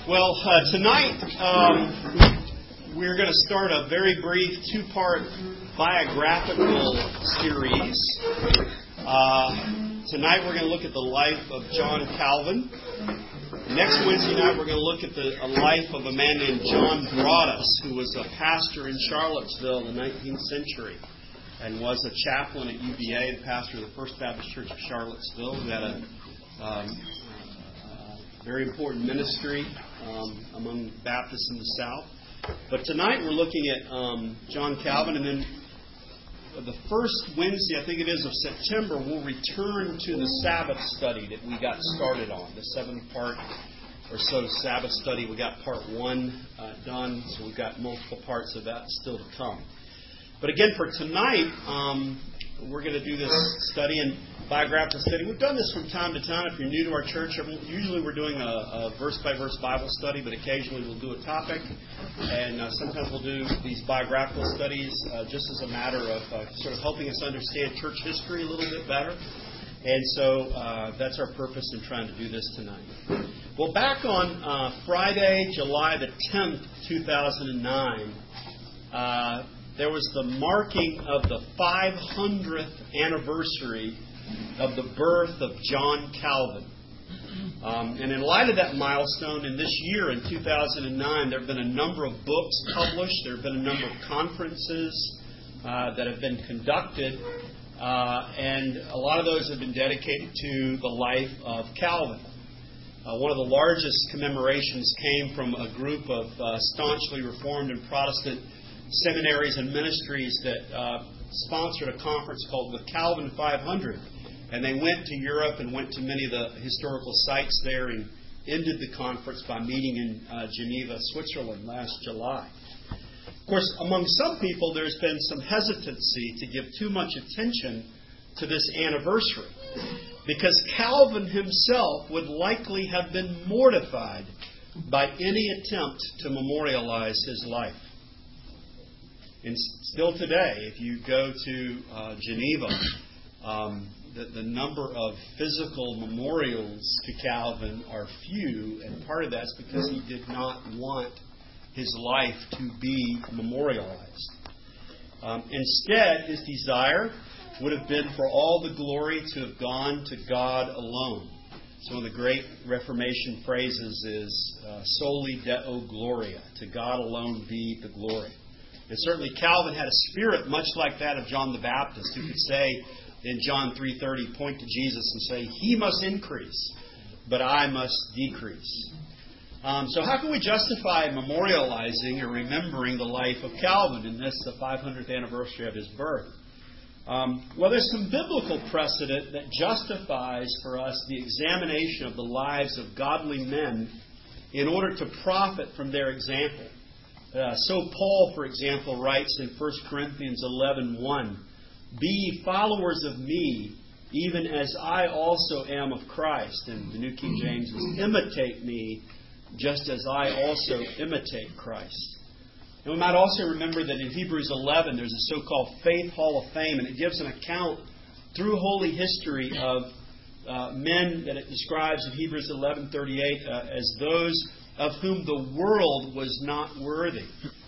Well, tonight we're going to start a very brief two-part biographical series. Tonight we're going to look at the life of John Calvin. Next Wednesday night we're going to look at the life of a man named John Broadus, who was a pastor in Charlottesville in the 19th century and was a chaplain at UVA, the pastor of the First Baptist Church of Charlottesville, who had a very important ministry among Baptists in the South. But tonight we're looking at John Calvin, and then the first Wednesday, I think it is, of September, we'll return to the Sabbath study that we got started on, the 7-part or so Sabbath study. We got part 1 done, so we've got multiple parts of that still to come. But again, for tonight, we're going to do this study and biographical study. We've done this from time to time. If you're new to our church, usually we're doing a verse-by-verse Bible study, but occasionally we'll do a topic. And sometimes we'll do these biographical studies just as a matter of sort of helping us understand church history a little bit better. And so that's our purpose in trying to do this tonight. Well, back on Friday, July the 10th, 2009, there was the marking of the 500th anniversary of the birth of John Calvin. And in light of that milestone, in this year, in 2009, there have been a number of books published. There have been a number of conferences that have been conducted. And a lot of those have been dedicated to the life of Calvin. One of the largest commemorations came from a group of staunchly Reformed and Protestant seminaries and ministries that sponsored a conference called the Calvin 500. And they went to Europe and went to many of the historical sites there and ended the conference by meeting in Geneva, Switzerland last July. Of course, among some people there's been some hesitancy to give too much attention to this anniversary, because Calvin himself would likely have been mortified by any attempt to memorialize his life. And still today, if you go to Geneva, the number of physical memorials to Calvin are few, and part of that's because he did not want his life to be memorialized. Instead, his desire would have been for all the glory to have gone to God alone. So one of the great Reformation phrases is soli Deo gloria, to God alone be the glory. And certainly Calvin had a spirit much like that of John the Baptist, who could say in John 3:30, point to Jesus and say, "He must increase, but I must decrease." So how can we justify memorializing or remembering the life of Calvin in this, the 500th anniversary of his birth? Well, there's some biblical precedent that justifies for us the examination of the lives of godly men in order to profit from their example. So Paul, for example, writes in 1 Corinthians 11:1, "Be ye followers of me, even as I also am of Christ." And the New King James is, "Imitate me, just as I also imitate Christ." And we might also remember that in Hebrews 11 there's a so-called Faith Hall of Fame, and it gives an account through holy history of men that it describes in Hebrews 11:38 as those of whom the world was not worthy.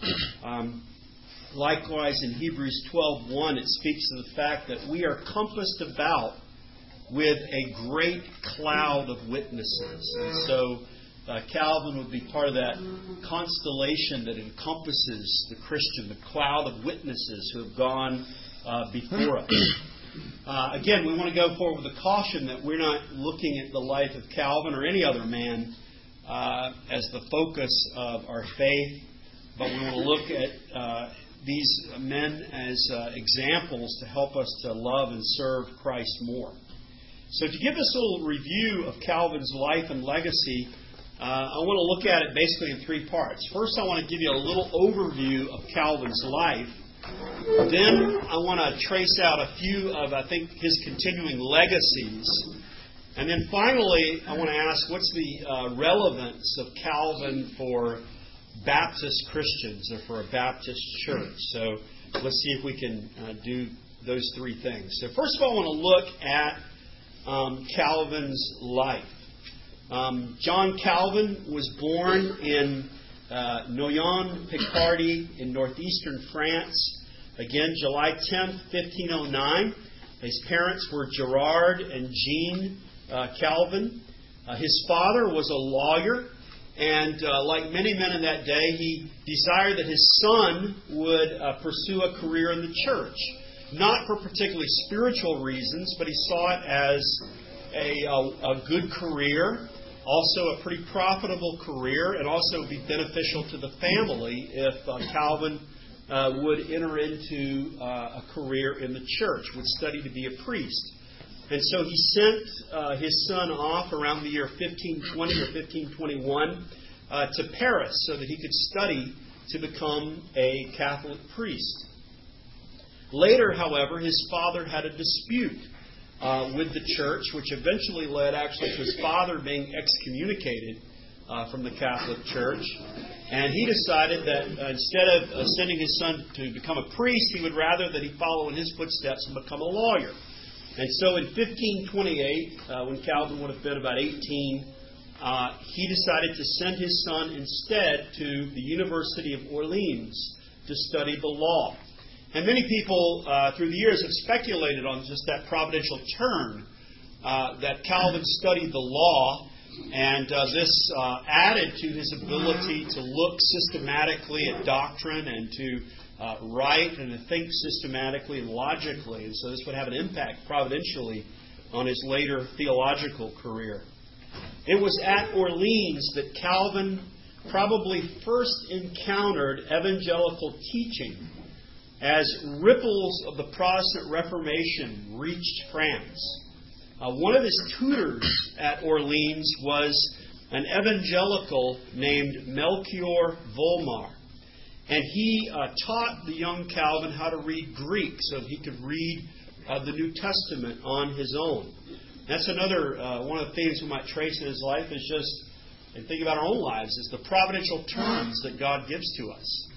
Likewise, in Hebrews 12:1, it speaks of the fact that we are compassed about with a great cloud of witnesses. And so Calvin would be part of that constellation that encompasses the Christian, the cloud of witnesses who have gone before us. Again, we want to go forward with a caution that we're not looking at the life of Calvin or any other man as the focus of our faith, but we want to look at these men as examples to help us to love and serve Christ more. So to give us a little review of Calvin's life and legacy, I want to look at it basically in 3 parts. First, I want to give you a little overview of Calvin's life. Then I want to trace out a few of, I think, his continuing legacies. And then finally, I want to ask, what's the relevance of Calvin for Baptist Christians or for a Baptist church? So let's see if we can do those 3 things. So first of all, I want to look at Calvin's life. John Calvin was born in Noyon, Picardy, in northeastern France. Again, July 10th, 1509. His parents were Gerard and Jean Calvin. His father was a lawyer, and like many men in that day, he desired that his son would pursue a career in the church. Not for particularly spiritual reasons, but he saw it as a good career, also a pretty profitable career, and also be beneficial to the family if Calvin would enter into a career in the church, would study to be a priest. And so he sent his son off around the year 1520 or 1521 to Paris so that he could study to become a Catholic priest. Later, however, his father had a dispute with the church, which eventually led actually to his father being excommunicated from the Catholic Church. And he decided that instead of sending his son to become a priest, he would rather that he follow in his footsteps and become a lawyer. And so in 1528, when Calvin would have been about 18, he decided to send his son instead to the University of Orleans to study the law. And many people through the years have speculated on just that providential turn that Calvin studied the law, and this added to his ability to look systematically at doctrine and to write and to think systematically and logically. And so this would have an impact providentially on his later theological career. It was at Orleans that Calvin probably first encountered evangelical teaching as ripples of the Protestant Reformation reached France. One of his tutors at Orleans was an evangelical named Melchior Volmar. And he taught the young Calvin how to read Greek so that he could read the New Testament on his own. That's another one of the themes we might trace in his life is just, and think about our own lives, is the providential turns that God gives to us.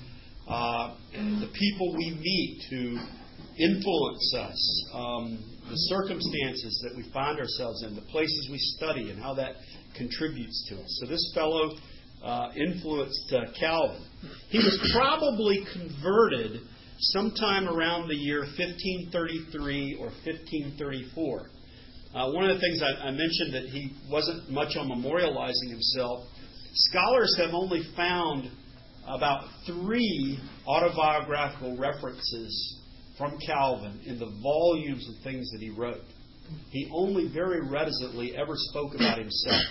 The people we meet who influence us, the circumstances that we find ourselves in, the places we study, and how that contributes to us. So this fellow influenced Calvin. He was probably converted sometime around the year 1533 or 1534. One of the things I mentioned that he wasn't much on memorializing himself. Scholars have only found about 3 autobiographical references from Calvin in the volumes of things that he wrote. He only very reticently ever spoke about himself.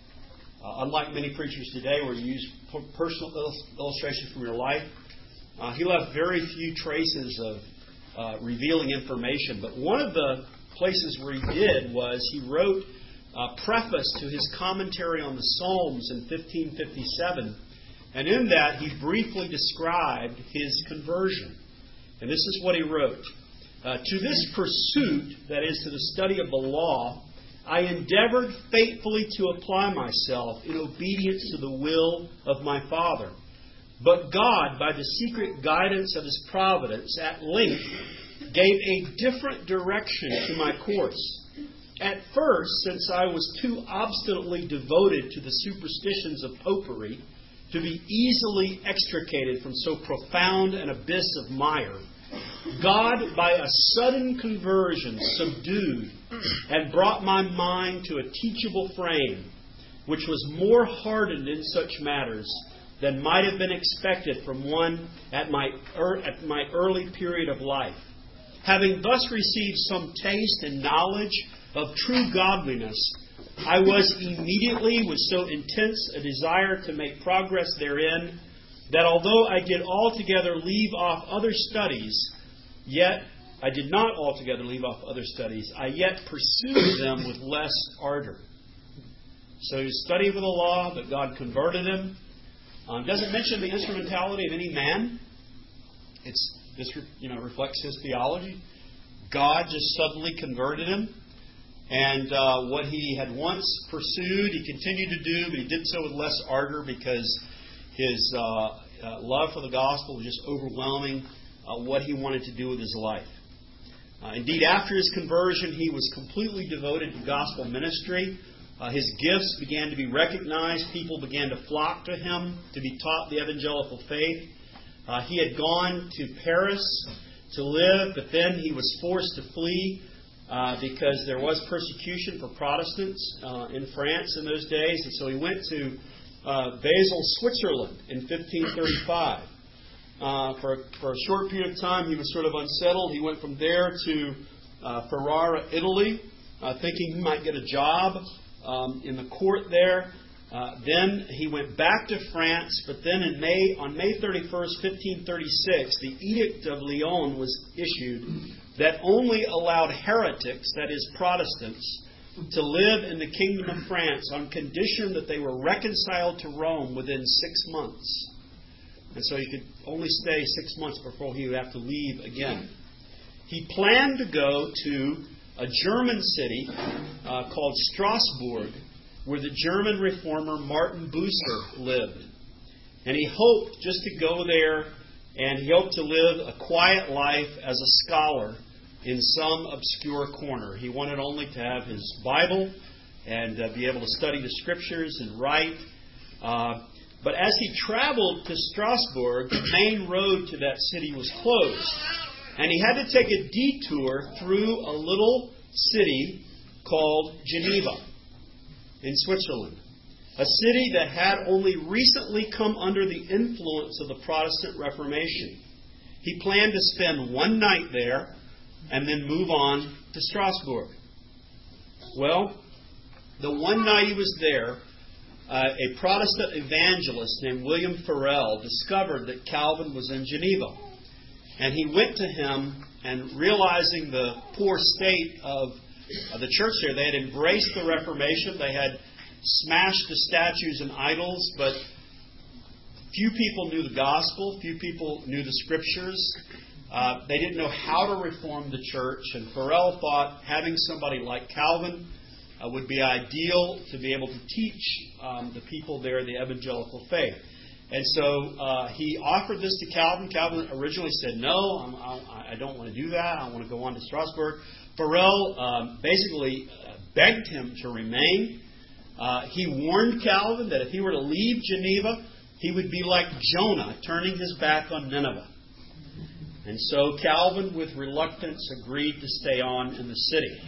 Unlike many preachers today where you use personal illustration from your life, he left very few traces of revealing information. But one of the places where he did was he wrote a preface to his commentary on the Psalms in 1557. And in that, he briefly described his conversion. And this is what he wrote. To this pursuit, that is, to the study of the law, I endeavored faithfully to apply myself in obedience to the will of my Father. But God, by the secret guidance of His providence, at length gave a different direction to my course. At first, since I was too obstinately devoted to the superstitions of popery to be easily extricated from so profound an abyss of mire, God, by a sudden conversion, subdued and brought my mind to a teachable frame, which was more hardened in such matters than might have been expected from one at my early period of life. Having thus received some taste and knowledge of true godliness, I was immediately, with so intense a desire to make progress therein, that although I did altogether leave off other studies, yet I did not altogether leave off other studies, I yet pursued them with less ardor. So he studied with the law, but God converted him. Doesn't mention the instrumentality of any man. This reflects his theology. God just suddenly converted him. And what he had once pursued, he continued to do, but he did so with less ardor because his love for the gospel was just overwhelming what he wanted to do with his life. Indeed, after his conversion, he was completely devoted to gospel ministry. His gifts began to be recognized. People began to flock to him to be taught the evangelical faith. He had gone to Paris to live, but then he was forced to flee because there was persecution for Protestants in France in those days. And so he went to Basel, Switzerland in 1535. For a short period of time, he was sort of unsettled. He went from there to Ferrara, Italy, thinking he might get a job in the court there. Then he went back to France, but then on May 31st, 1536, the Edict of Lyon was issued that only allowed heretics, that is Protestants, to live in the Kingdom of France on condition that they were reconciled to Rome within 6 months. And so he could only stay 6 months before he would have to leave again. He planned to go to a German city called Strasbourg, where the German reformer Martin Bucer lived. And he hoped just to go there, and he hoped to live a quiet life as a scholar in some obscure corner. He wanted only to have his Bible and be able to study the Scriptures and write. But as he traveled to Strasbourg, the main road to that city was closed. And he had to take a detour through a little city called Geneva in Switzerland. A city that had only recently come under the influence of the Protestant Reformation. He planned to spend one night there and then move on to Strasbourg. Well, the one night he was there, a Protestant evangelist named William Farel discovered that Calvin was in Geneva. And he went to him, and realizing the poor state of the church there, they had embraced the Reformation, they had smashed the statues and idols, but few people knew the gospel, few people knew the Scriptures. They didn't know how to reform the church, and Farel thought having somebody like Calvin would be ideal to be able to teach the people there the evangelical faith. And so he offered this to Calvin. Calvin originally said, no, I don't want to do that. I want to go on to Strasbourg. Farel basically begged him to remain. He warned Calvin that if he were to leave Geneva, he would be like Jonah, turning his back on Nineveh. And so Calvin, with reluctance, agreed to stay on in the city.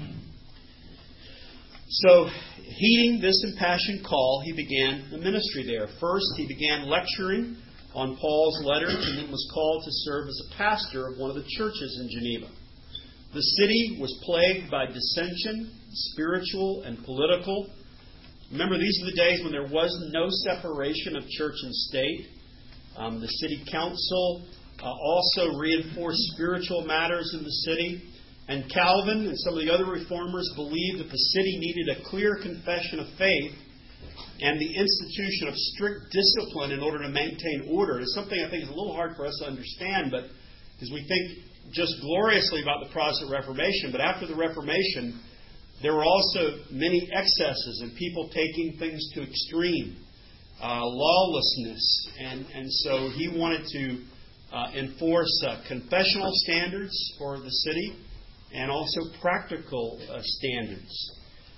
So, heeding this impassioned call, he began the ministry there. First, he began lecturing on Paul's letters and then was called to serve as a pastor of one of the churches in Geneva. The city was plagued by dissension, spiritual and political. Remember, these are the days when there was no separation of church and state. The city council also reinforced spiritual matters in the city. And Calvin and some of the other reformers believed that the city needed a clear confession of faith and the institution of strict discipline in order to maintain order. It's something I think is a little hard for us to understand, but because we think just gloriously about the Protestant Reformation, but after the Reformation, there were also many excesses and people taking things to extreme, lawlessness, and so he wanted to enforce confessional standards for the city and also practical standards.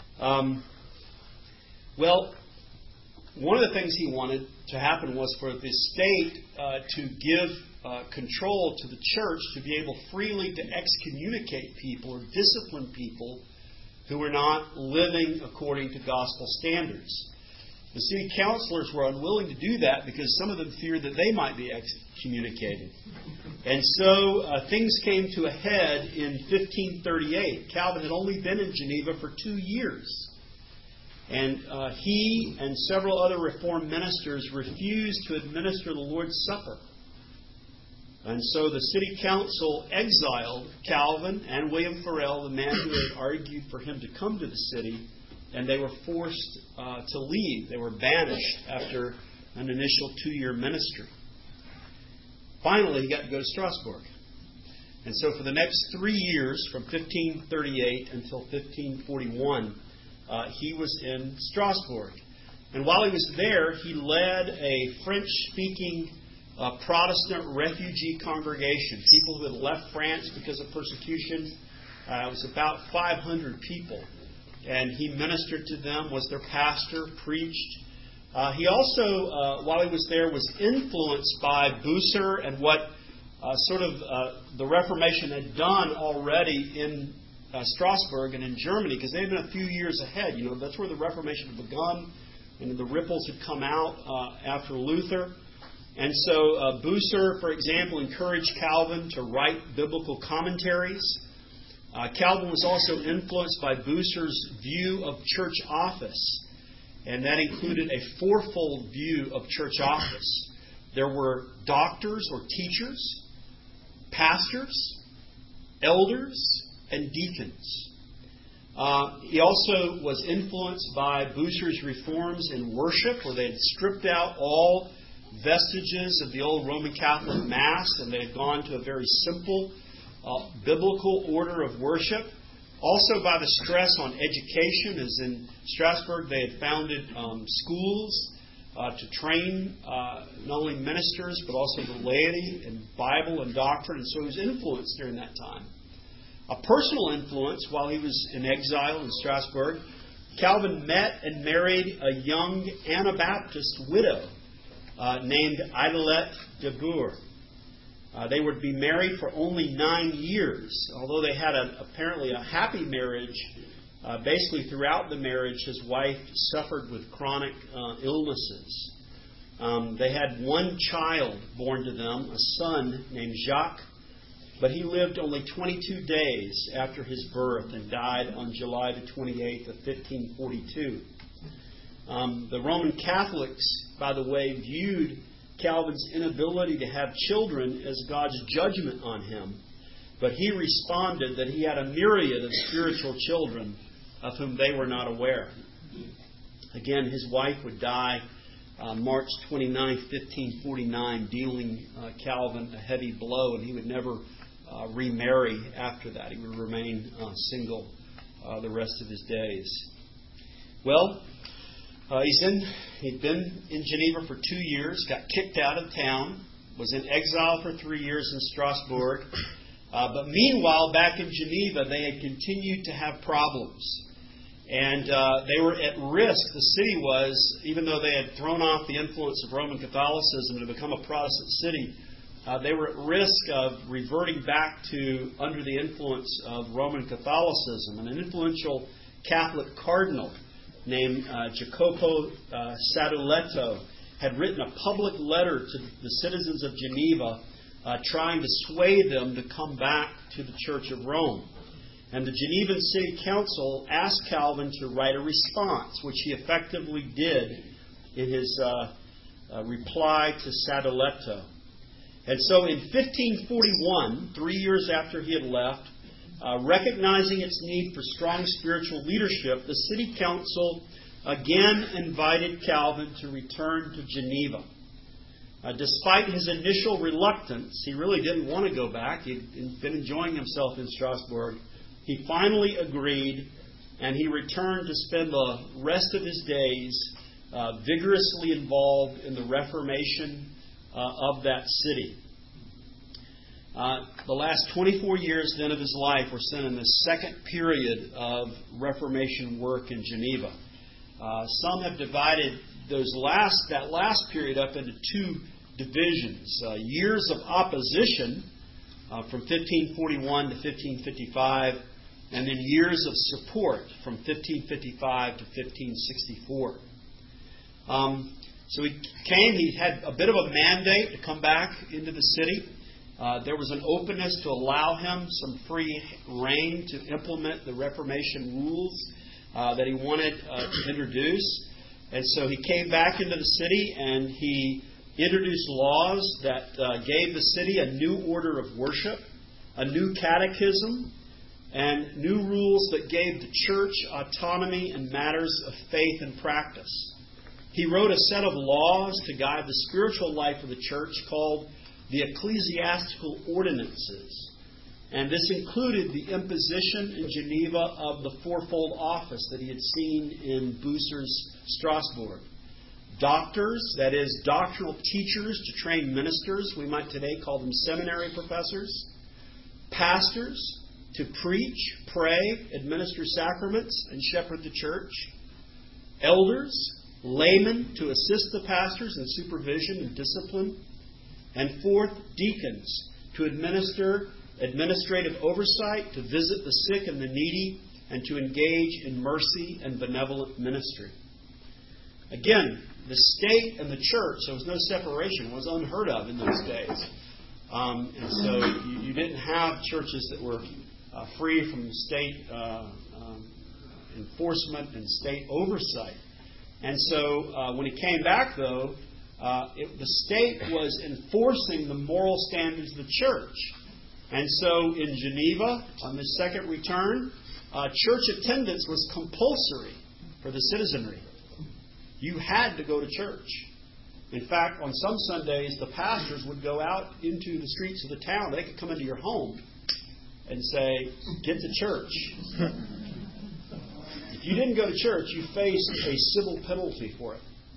Well, one of the things he wanted to happen was for the state to give control to the church to be able freely to excommunicate people or discipline people who were not living according to gospel standards. The city councilors were unwilling to do that because some of them feared that they might be excommunicated. And so things came to a head in 1538. Calvin had only been in Geneva for 2 years. And he and several other Reformed ministers refused to administer the Lord's Supper. And so the city council exiled Calvin and William Farel, the man who had argued for him to come to the city, and they were forced to leave. They were banished after an initial 2-year ministry. Finally, he got to go to Strasbourg. And so for the next 3 years, from 1538 until 1541, he was in Strasbourg. And while he was there, he led a French-speaking Protestant refugee congregation. People who had left France because of persecution. It was about 500 people. and he ministered to them, was their pastor, preached. He also, while he was there, was influenced by Bucer and what the Reformation had done already in Strasbourg and in Germany, because they had been a few years ahead. That's where the Reformation had begun, and the ripples had come out after Luther. And so Bucer, for example, encouraged Calvin to write biblical commentaries. Calvin was also influenced by Bucer's view of church office, and that included a fourfold view of church office. There were doctors or teachers, pastors, elders, and deacons. He also was influenced by Bucer's reforms in worship, where they had stripped out all vestiges of the old Roman Catholic Mass, and they had gone to a very simple biblical order of worship. Also by the stress on education, as in Strasbourg they had founded schools to train not only ministers but also the laity in Bible and doctrine, and so he was influenced during that time. A personal influence while he was in exile in Strasbourg, Calvin met and married a young Anabaptist widow named Idelette de Boer. They would be married for only 9 years. Although they had apparently a happy marriage, basically throughout the marriage his wife suffered with chronic illnesses. They had one child born to them, a son named Jacques, but he lived only 22 days after his birth and died on July the 28th of 1542. The Roman Catholics, by the way, viewed Calvin's inability to have children as God's judgment on him, but he responded that he had a myriad of spiritual children of whom they were not aware. Again, his wife would die March 29, 1549, dealing Calvin a heavy blow, and he would never remarry after that. He would remain single the rest of his days. Well, he'd been in Geneva for 2 years, got kicked out of town, was in exile for 3 years in Strasbourg. But meanwhile, back in Geneva, they had continued to have problems. And they were at risk, the city was, even though they had thrown off the influence of Roman Catholicism and had become a Protestant city, they were at risk of reverting back to under the influence of Roman Catholicism. And an influential Catholic cardinal named Jacopo Sadoleto had written a public letter to the citizens of Geneva trying to sway them to come back to the Church of Rome. And the Genevan City Council asked Calvin to write a response, which he effectively did in his reply to Sadoleto. And so in 1541, 3 years after he had left, recognizing its need for strong spiritual leadership, the city council again invited Calvin to return to Geneva. Despite his initial reluctance, he really didn't want to go back. He'd been enjoying himself in Strasbourg. He finally agreed, and he returned to spend the rest of his days vigorously involved in the Reformation of that city. The last 24 years then of his life were spent in the second period of Reformation work in Geneva. Some have divided that last period up into two divisions. Years of opposition from 1541 to 1555, and then years of support from 1555 to 1564. So he came, he had a bit of a mandate to come back into the city. There was an openness to allow him some free rein to implement the Reformation rules that he wanted to introduce. And so he came back into the city and he introduced laws that gave the city a new order of worship, a new catechism, and new rules that gave the church autonomy in matters of faith and practice. He wrote a set of laws to guide the spiritual life of the church called the Ecclesiastical Ordinances. And this included the imposition in Geneva of the fourfold office that he had seen in Bucer's Strasbourg. Doctors, that is, doctrinal teachers to train ministers, we might today call them seminary professors. Pastors, to preach, pray, administer sacraments, and shepherd the church. Elders, laymen to assist the pastors in supervision and discipline. And fourth, deacons to administer administrative oversight, to visit the sick and the needy, and to engage in mercy and benevolent ministry. Again, the state and the church, there was no separation. It was unheard of in those days. And so you didn't have churches that were free from state enforcement and state oversight. And so when he came back, though, the state was enforcing the moral standards of the church. And so in Geneva, on his second return, church attendance was compulsory for the citizenry. You had to go to church. In fact, on some Sundays, the pastors would go out into the streets of the town. They could come into your home and say, get to church. If you didn't go to church, you faced a civil penalty for it.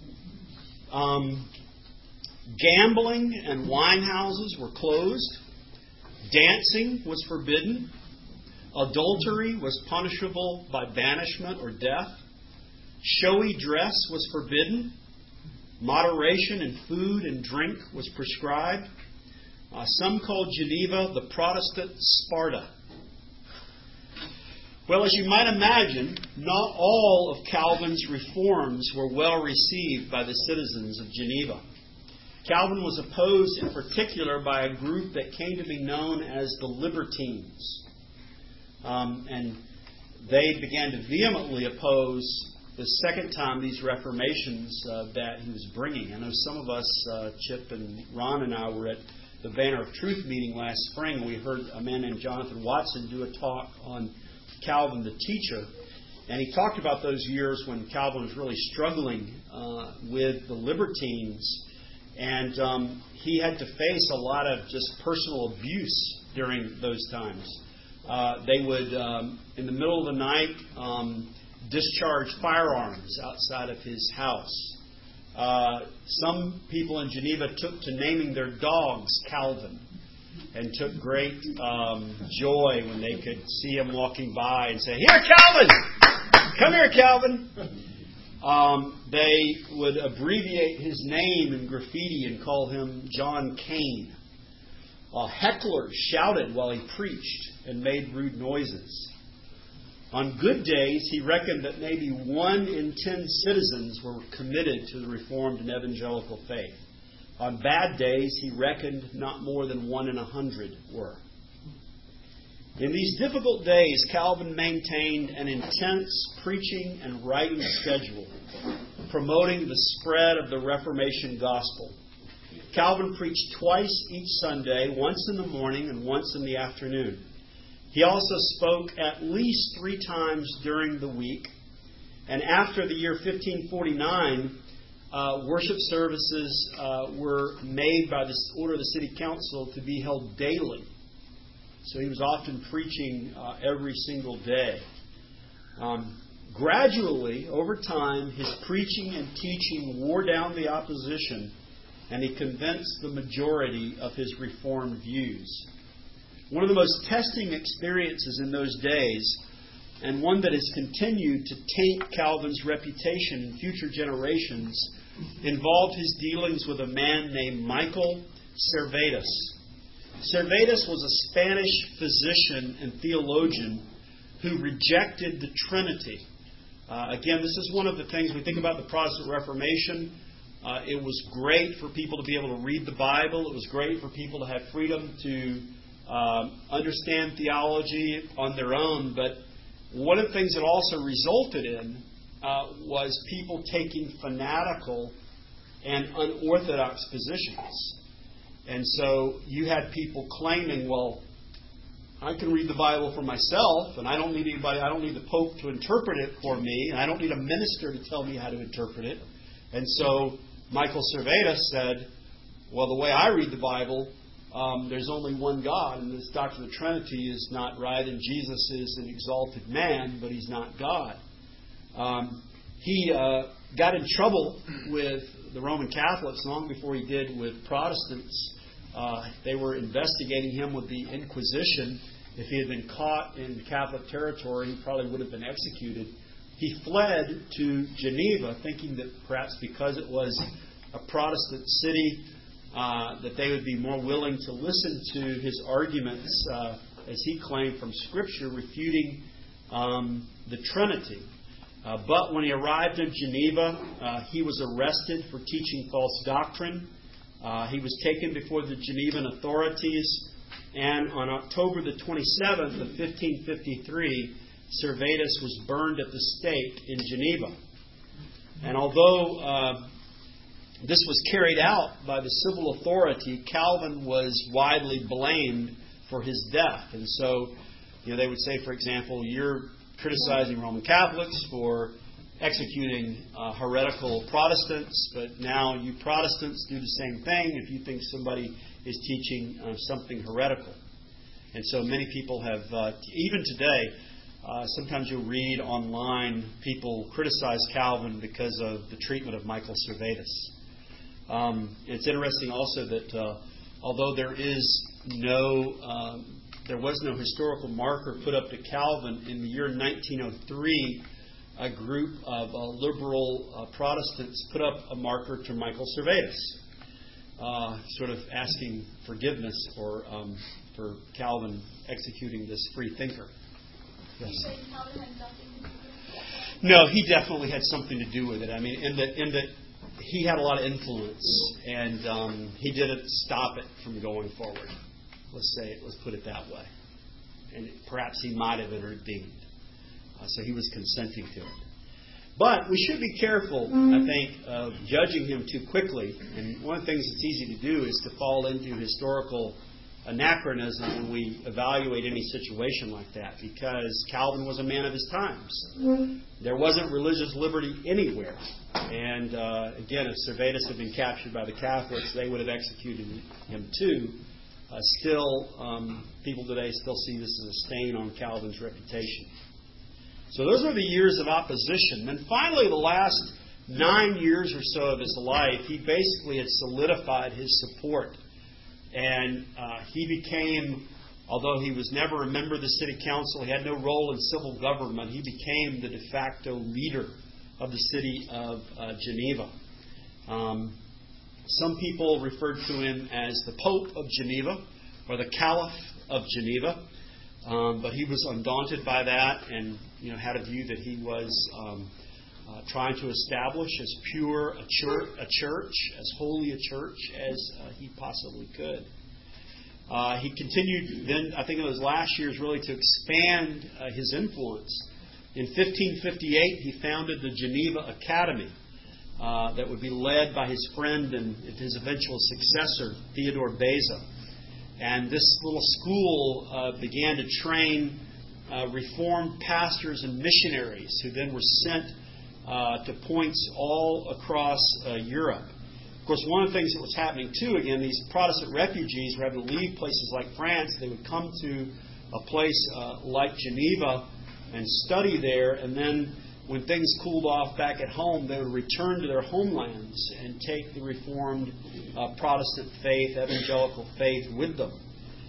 Gambling and wine houses were closed. Dancing was forbidden. Adultery was punishable by banishment or death. Showy dress was forbidden. Moderation in food and drink was prescribed. Some called Geneva the Protestant Sparta. Well, as you might imagine, not all of Calvin's reforms were well received by the citizens of Geneva. Calvin was opposed in particular by a group that came to be known as the Libertines. And they began to vehemently oppose the second time these reformations that he was bringing. I know some of us, Chip and Ron and I, were at the Banner of Truth meeting last spring. We heard a man named Jonathan Watson do a talk on Calvin the teacher. And he talked about those years when Calvin was really struggling with the Libertines. And he had to face a lot of just personal abuse during those times. They would, in the middle of the night, discharge firearms outside of his house. Some people in Geneva took to naming their dogs Calvin and took great joy when they could see him walking by and say, "Here, Calvin! Come here, Calvin!" They would abbreviate his name in graffiti and call him John Kane. Hecklers shouted while he preached and made rude noises. On good days, he reckoned that maybe 1 in 10 citizens were committed to the Reformed and evangelical faith. On bad days, he reckoned not more than 1 in 100 were. In these difficult days, Calvin maintained an intense preaching and writing schedule, promoting the spread of the Reformation gospel. Calvin preached twice each Sunday, once in the morning and once in the afternoon. He also spoke at least 3 times during the week. And after the year 1549, worship services were made by the order of the city council to be held daily. So he was often preaching every single day. Gradually, over time, his preaching and teaching wore down the opposition, and he convinced the majority of his Reformed views. One of the most testing experiences in those days, and one that has continued to taint Calvin's reputation in future generations, involved his dealings with a man named Michael Servetus. Servetus was a Spanish physician and theologian who rejected the Trinity. Again, this is one of the things we think about the Protestant Reformation. It was great for people to be able to read the Bible. It was great for people to have freedom to understand theology on their own. But one of the things it also resulted in was people taking fanatical and unorthodox positions. And so you had people claiming, well, I can read the Bible for myself, and I don't need anybody, I don't need the Pope to interpret it for me, and I don't need a minister to tell me how to interpret it. And so Michael Servetus said, well, the way I read the Bible, there's only one God, and this doctrine of the Trinity is not right, and Jesus is an exalted man, but he's not God. He got in trouble with the Roman Catholics long before he did with Protestants. They were investigating him with the Inquisition, If he had been caught in Catholic territory, he probably would have been executed. He fled to Geneva, thinking that perhaps because it was a Protestant city, that they would be more willing to listen to his arguments, as he claimed from Scripture, refuting the Trinity. But when he arrived in Geneva, he was arrested for teaching false doctrine. He was taken before the Genevan authorities, and on October the 27th of 1553, Servetus was burned at the stake in Geneva. And although this was carried out by the civil authority, Calvin was widely blamed for his death. And so, they would say, for example, you're criticizing Roman Catholics for executing heretical Protestants, but now you Protestants do the same thing if you think somebody is teaching something heretical. And so many people have, even today, sometimes you'll read online people criticize Calvin because of the treatment of Michael Servetus. It's interesting also that although there was no historical marker put up to Calvin, in the year 1903, a group of liberal Protestants put up a marker to Michael Servetus, sort of asking forgiveness for Calvin executing this free thinker. Yes. No, he definitely had something to do with it. I mean, in that he had a lot of influence, and he didn't stop it from going forward. Let's put it that way. And perhaps he might have intervened. So he was consenting to it. But we should be careful, I think, of judging him too quickly. And one of the things that's easy to do is to fall into historical anachronism when we evaluate any situation like that, because Calvin was a man of his times. There wasn't religious liberty anywhere. And again, if Servetus had been captured by the Catholics, they would have executed him too. People today still see this as a stain on Calvin's reputation. So those are the years of opposition. Then finally, the last 9 years or so of his life, he basically had solidified his support. And he became, although he was never a member of the city council, he had no role in civil government, he became the de facto leader of the city of Geneva. Some people referred to him as the Pope of Geneva or the Caliph of Geneva, but he was undaunted by that and had a view that he was trying to establish as pure a church, as holy a church as he possibly could. He continued then, I think in those last years, really to expand his influence. In 1558, he founded the Geneva Academy that would be led by his friend and his eventual successor, Theodore Beza. And this little school began to train Reformed pastors and missionaries who then were sent to points all across Europe. Of course, one of the things that was happening too, again, these Protestant refugees were having to leave places like France. They would come to a place like Geneva and study there, and then when things cooled off back at home, they would return to their homelands and take the Reformed Protestant faith, evangelical faith with them.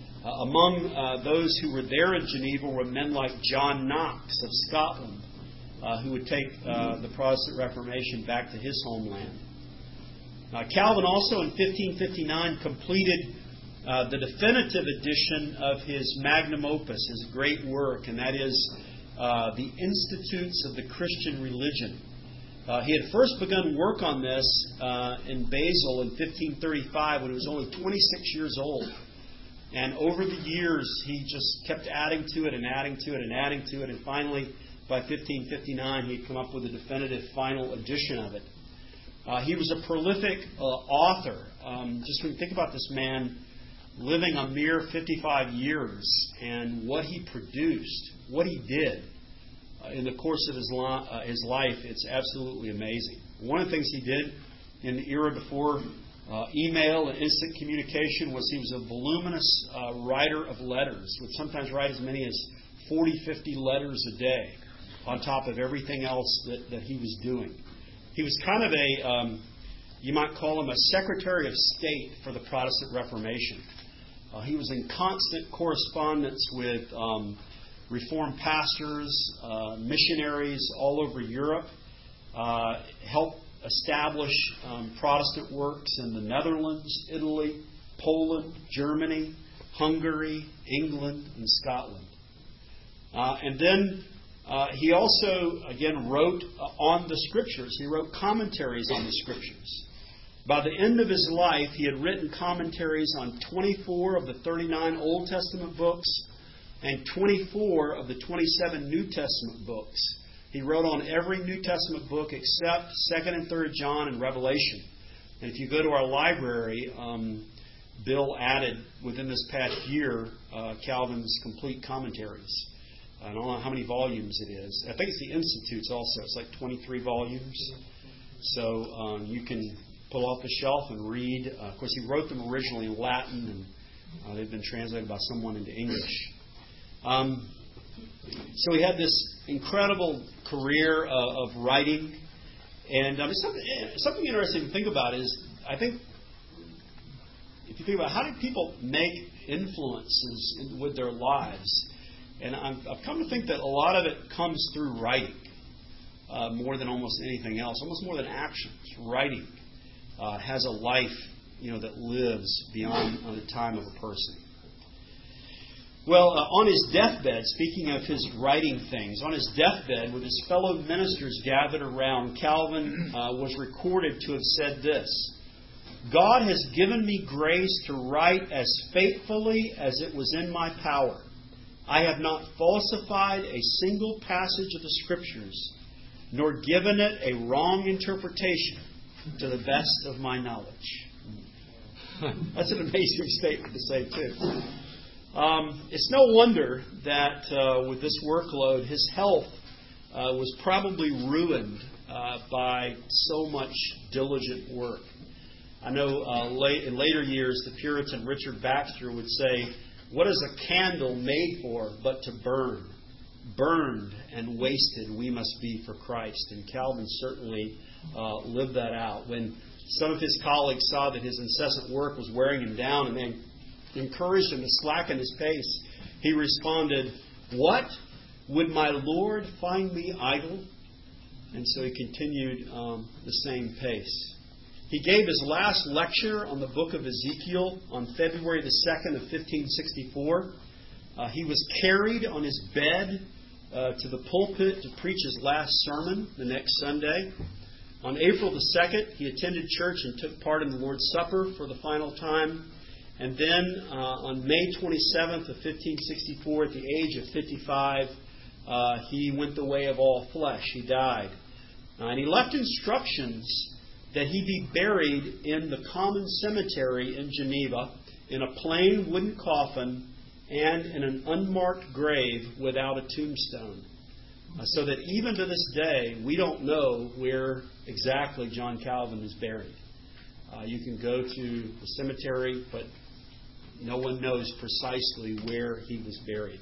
Among those who were there in Geneva were men like John Knox of Scotland, who would take the Protestant Reformation back to his homeland. Calvin also in 1559 completed the definitive edition of his magnum opus, his great work, and that is the Institutes of the Christian Religion. He had first begun work on this in Basel in 1535 when he was only 26 years old. And over the years, he just kept adding to it and adding to it and adding to it. And finally, by 1559, he'd come up with a definitive final edition of it. He was a prolific author. Just when you think about this man living a mere 55 years and what he produced, what he did in the course of his life, it's absolutely amazing. One of the things he did in the era before email and instant communication was he was a voluminous writer of letters, would sometimes write as many as 40, 50 letters a day on top of everything else that he was doing. He was kind of you might call him a Secretary of State for the Protestant Reformation. He was in constant correspondence with Reformed pastors, missionaries all over Europe, helped establish Protestant works in the Netherlands, Italy, Poland, Germany, Hungary, England, and Scotland. And then he also, again, wrote on the Scriptures. He wrote commentaries on the Scriptures. By the end of his life, he had written commentaries on 24 of the 39 Old Testament books and 24 of the 27 New Testament books. He wrote on every New Testament book except 2nd and 3rd John and Revelation. And if you go to our library, Bill added within this past year Calvin's complete commentaries. I don't know how many volumes it is. I think it's the Institutes also. It's like 23 volumes. So you can pull off the shelf and read. Of course, he wrote them originally in Latin, and they've been translated by someone into English. So he had this incredible career of writing. And something interesting to think about is, I think, if you think about how do people make influences with their lives, and I've come to think that a lot of it comes through writing more than almost anything else, almost more than actions. Writing has a life, that lives beyond the time of a person. Well, on his deathbed, speaking of his writing things, on his deathbed with his fellow ministers gathered around, Calvin was recorded to have said this: "God has given me grace to write as faithfully as it was in my power. I have not falsified a single passage of the Scriptures, nor given it a wrong interpretation, to the best of my knowledge." That's an amazing statement to say, too. It's no wonder that with this workload, his health was probably ruined by so much diligent work. I know in later years, the Puritan Richard Baxter would say, "What is a candle made for but to burn? Burned and wasted we must be for Christ." And Calvin certainly lived that out. When some of his colleagues saw that his incessant work was wearing him down and they encouraged him to slacken his pace, he responded, "What? Would my Lord find me idle?" And so he continued the same pace. He gave his last lecture on the book of Ezekiel on February the 2nd of 1564. He was carried on his bed to the pulpit to preach his last sermon the next Sunday. On April the 2nd, he attended church and took part in the Lord's Supper for the final time. And then on May 27th of 1564, at the age of 55, he went the way of all flesh. He died. And he left instructions that he be buried in the common cemetery in Geneva in a plain wooden coffin and in an unmarked grave without a tombstone. So that even to this day, we don't know where exactly John Calvin is buried. You can go to the cemetery, but no one knows precisely where he was buried.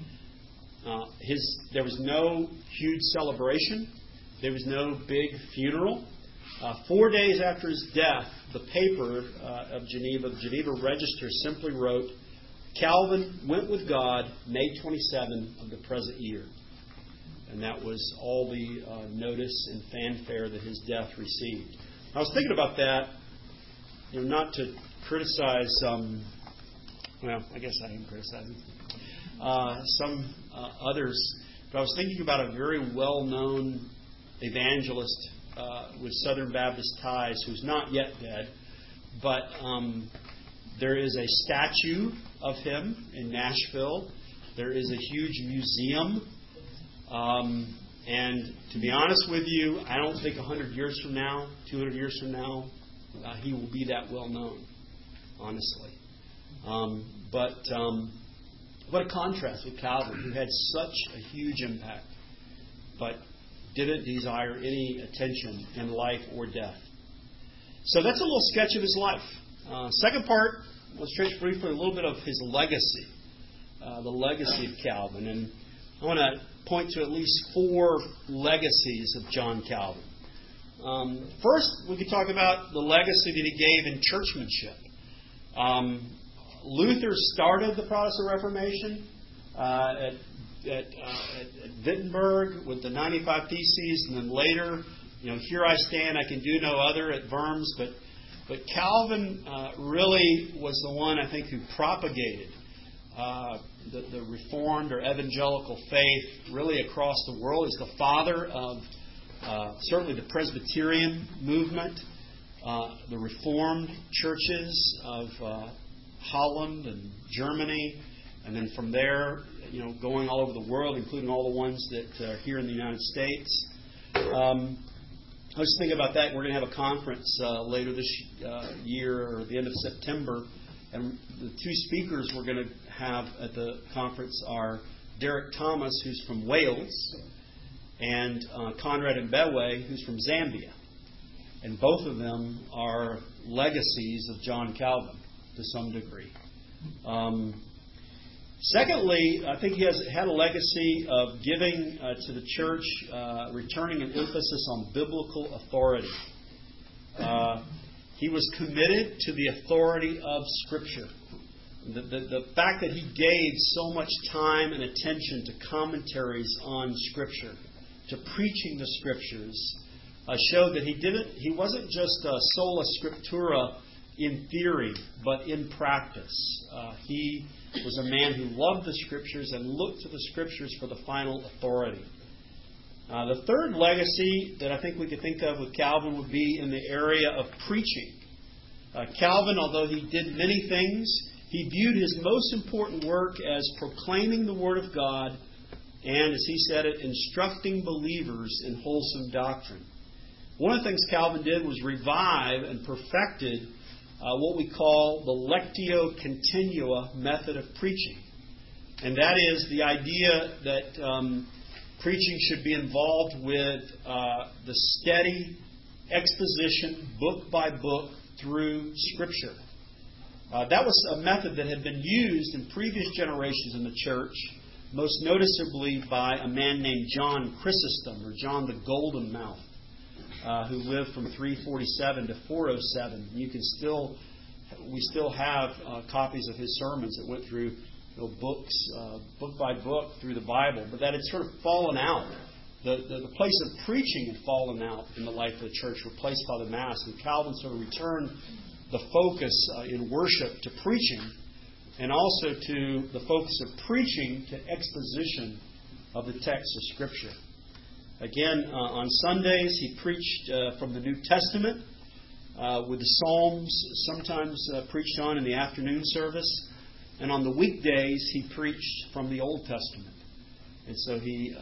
There was no huge celebration. There was no big funeral. 4 days after his death, the paper of Geneva, the Geneva Register, simply wrote, "Calvin went with God May 27 of the present year." And that was all the notice and fanfare that his death received. I was thinking about that, not to criticize I guess I am criticizing some others, but I was thinking about a very well-known evangelist with Southern Baptist ties who's not yet dead, but there is a statue of him in Nashville. There is a huge museum. And to be honest with you, I don't think 100 years from now, 200 years from now, he will be that well known, honestly. But what a contrast with Calvin, who had such a huge impact, but didn't desire any attention in life or death. So that's a little sketch of his life. Second part, let's trace briefly a little bit of his legacy, the legacy of Calvin. And I want to point to at least 4 legacies of John Calvin. First, we could talk about the legacy that he gave in churchmanship. Luther started the Protestant Reformation at Wittenberg with the 95 Theses, and then later, here I stand, I can do no other at Worms. But Calvin really was the one, I think, who propagated the Reformed or evangelical faith really across the world. He's the father of certainly the Presbyterian movement, the Reformed churches of Holland and Germany, and then from there, going all over the world, including all the ones that are here in the United States. I was thinking about that. We're going to have a conference later this year or the end of September, and the two speakers we're going to have at the conference are Derek Thomas, who's from Wales, and Conrad Mbewe, who's from Zambia. And both of them are legacies of John Calvin to some degree. Secondly, I think he has had a legacy of giving to the church, returning an emphasis on biblical authority. He was committed to the authority of Scripture. The fact that he gave so much time and attention to commentaries on Scripture, to preaching the Scriptures, showed that he wasn't just sola scriptura in theory, but in practice. He was a man who loved the Scriptures and looked to the Scriptures for the final authority. The third legacy that I think we could think of with Calvin would be in the area of preaching. Calvin, although he did many things, he viewed his most important work as proclaiming the Word of God and, as he said it, instructing believers in wholesome doctrine. One of the things Calvin did was revive and perfected what we call the Lectio Continua method of preaching. And that is the idea that preaching should be involved with the steady exposition, book by book, through Scripture. That was a method that had been used in previous generations in the church, most noticeably by a man named John Chrysostom, or John the Golden Mouth, who lived from 347 to 407. We still have copies of his sermons that went through books, book by book, through the Bible. But that had sort of fallen out. The place of preaching had fallen out in the life of the church, replaced by the Mass. And Calvin sort of returned the focus in worship to preaching, and also to the focus of preaching to exposition of the text of Scripture. Again, on Sundays, he preached from the New Testament, with the Psalms sometimes preached on in the afternoon service. And on the weekdays, he preached from the Old Testament. And so he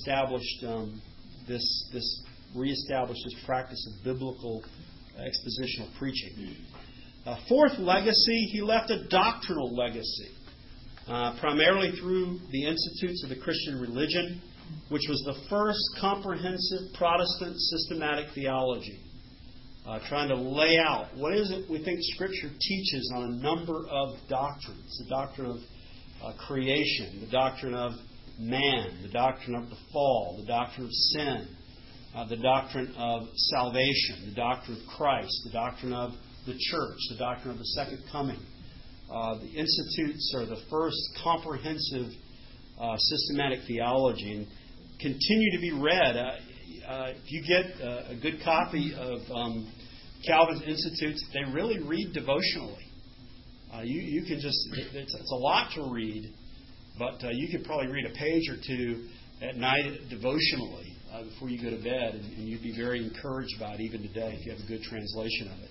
reestablished this practice of biblical expositional preaching. Fourth legacy, he left a doctrinal legacy, primarily through the Institutes of the Christian Religion, which was the first comprehensive Protestant systematic theology, trying to lay out what is it we think Scripture teaches on a number of doctrines. The doctrine of creation, the doctrine of man, the doctrine of the fall, the doctrine of sin, the doctrine of salvation, the doctrine of Christ, the doctrine of the church, the doctrine of the second coming. The Institutes are the first comprehensive systematic theology and continue to be read. If you get a good copy of Calvin's Institutes, they really read devotionally. You can just, it's a lot to read, but you could probably read a page or two at night devotionally before you go to bed, and you'd be very encouraged by it even today if you have a good translation of it.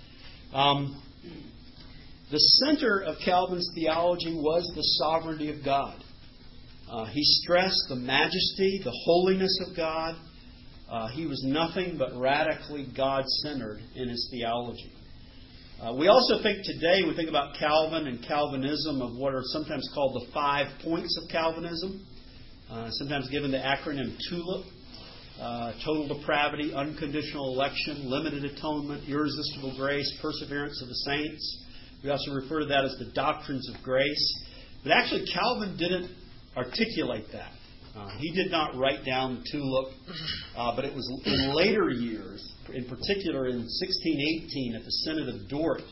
The center of Calvin's theology was the sovereignty of God. He stressed the majesty, the holiness of God. He was nothing but radically God-centered in his theology. We also think today, we think about Calvin and Calvinism, of what are sometimes called the 5 points of Calvinism, sometimes given the acronym TULIP. Total depravity, unconditional election, limited atonement, irresistible grace, perseverance of the saints. We also refer to that as the doctrines of grace. But actually, Calvin didn't articulate that. He did not write down TULIP, but it was in later years, in particular in 1618 at the Synod of Dort,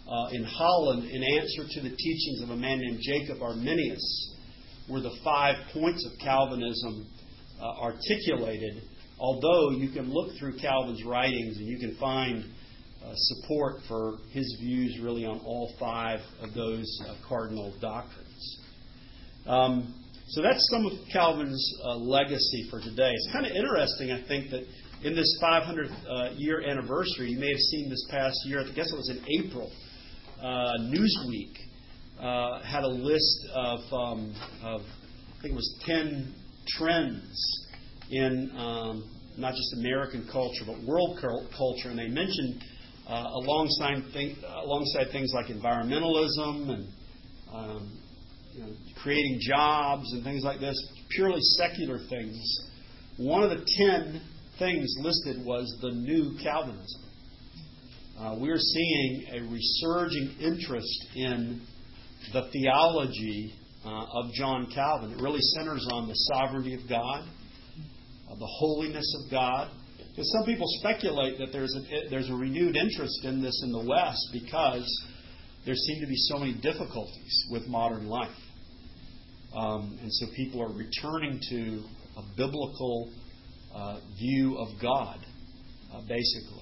in Holland in answer to the teachings of a man named Jacob Arminius, were the 5 points of Calvinism articulated, although you can look through Calvin's writings and you can find support for his views really on all 5 of those cardinal doctrines. So that's some of Calvin's legacy for today. It's kind of interesting, I think, that in this 500th year anniversary, you may have seen this past year, I guess it was in April, Newsweek had a list of I think it was 10 trends in not just American culture, but world culture. And they mentioned alongside things like environmentalism and creating jobs and things like this, purely secular things. One of the 10 things listed was the new Calvinism. We're seeing a resurging interest in the theology of John Calvin. It really centers on the sovereignty of God, the holiness of God. Because some people speculate that there's a renewed interest in this in the West because there seem to be so many difficulties with modern life. And so people are returning to a biblical view of God, basically.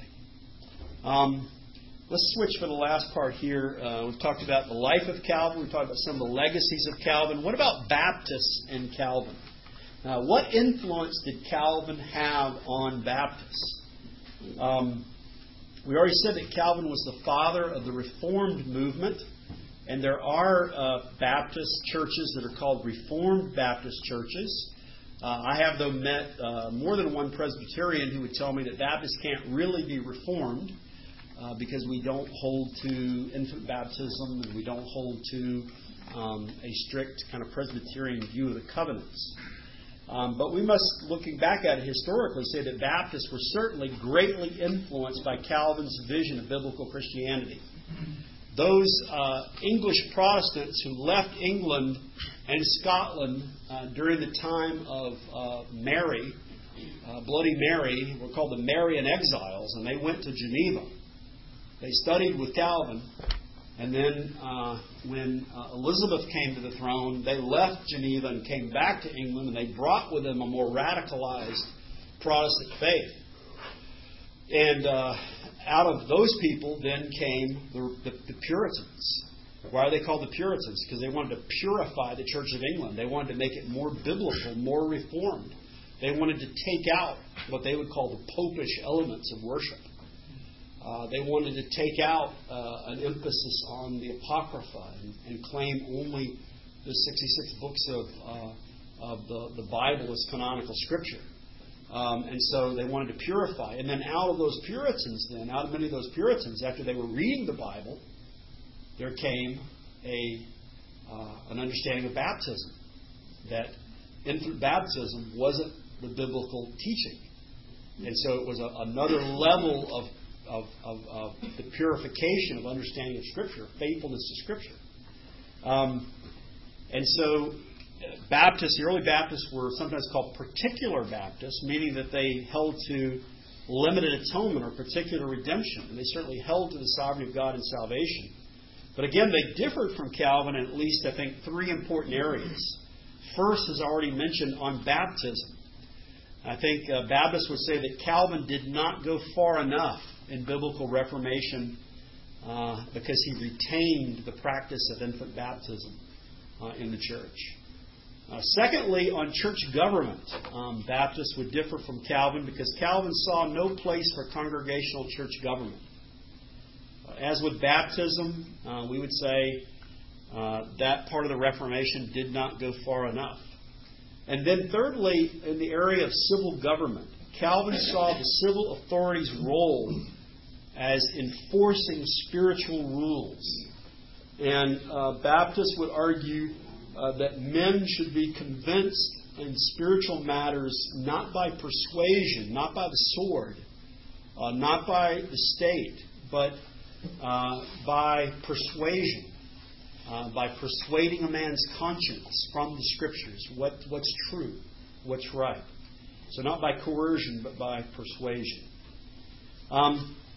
Let's switch for the last part here. We've talked about the life of Calvin. We've talked about some of the legacies of Calvin. What about Baptists and Calvin? What influence did Calvin have on Baptists? We already said that Calvin was the father of the Reformed movement. And there are Baptist churches that are called Reformed Baptist churches. I have, though, met more than one Presbyterian who would tell me that Baptists can't really be Reformed because we don't hold to infant baptism and we don't hold to a strict kind of Presbyterian view of the covenants. But we must, looking back at it historically, say that Baptists were certainly greatly influenced by Calvin's vision of biblical Christianity. Those English Protestants who left England and Scotland during the time of Mary, Bloody Mary, were called the Marian exiles, and they went to Geneva. They studied with Calvin, and then when Elizabeth came to the throne, they left Geneva and came back to England, and they brought with them a more radicalized Protestant faith. And out of those people then came the Puritans. Why are they called the Puritans? Because they wanted to purify the Church of England. They wanted to make it more biblical, more reformed. They wanted to take out what they would call the popish elements of worship. They wanted to take out an emphasis on the Apocrypha and claim only the 66 books of the Bible as canonical Scripture. And so they wanted to purify. And then out of many of those Puritans, after they were reading the Bible, there came an understanding of baptism, that infant baptism wasn't the biblical teaching. And so it was another level of the purification of understanding of Scripture, faithfulness to Scripture. And so Baptists, the early Baptists, were sometimes called particular Baptists, meaning that they held to limited atonement or particular redemption. And they certainly held to the sovereignty of God in salvation. But again, they differed from Calvin in at least, I think, 3 important areas. First, as I already mentioned, on baptism. I think Baptists would say that Calvin did not go far enough in biblical reformation because he retained the practice of infant baptism in the church. Secondly, on church government, Baptists would differ from Calvin because Calvin saw no place for congregational church government. As with baptism, we would say that part of the Reformation did not go far enough. And then thirdly, in the area of civil government, Calvin saw the civil authorities' role as enforcing spiritual rules. And Baptists would argue that men should be convinced in spiritual matters not by persuasion, not by the sword, not by the state, but by persuasion, by persuading a man's conscience from the Scriptures, what's true, what's right. So not by coercion, but by persuasion.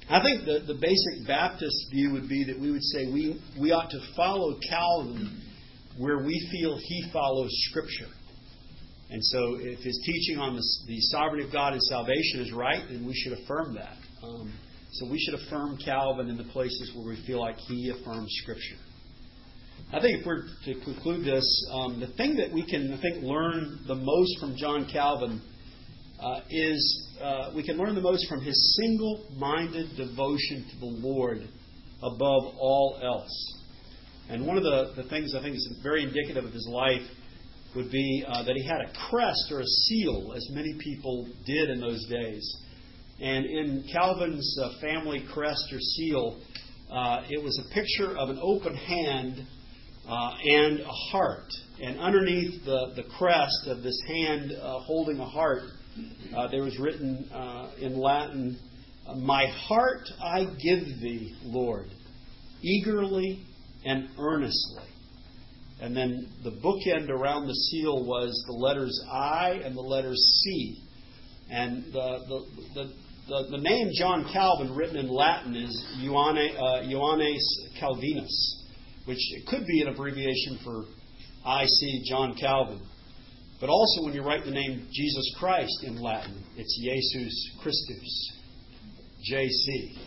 I think the basic Baptist view would be that we would say we ought to follow Calvin where we feel he follows Scripture. And so if his teaching on the sovereignty of God and salvation is right, then we should affirm that. So we should affirm Calvin in the places where we feel like he affirms Scripture. I think if we're to conclude this, the thing that we can, I think, learn the most from John Calvin is we can learn the most from his single-minded devotion to the Lord above all else. And one of the things I think is very indicative of his life would be that he had a crest or a seal, as many people did in those days. And in Calvin's family crest or seal, it was a picture of an open hand and a heart. And underneath the crest of this hand holding a heart, there was written in Latin, "My heart I give thee, Lord, eagerly and earnestly." And then the bookend around the seal was the letters I and the letters C. And the name John Calvin, written in Latin, is Johannes Calvinus, which it could be an abbreviation for I.C. John Calvin. But also when you write the name Jesus Christ in Latin, it's Jesus Christus, J.C.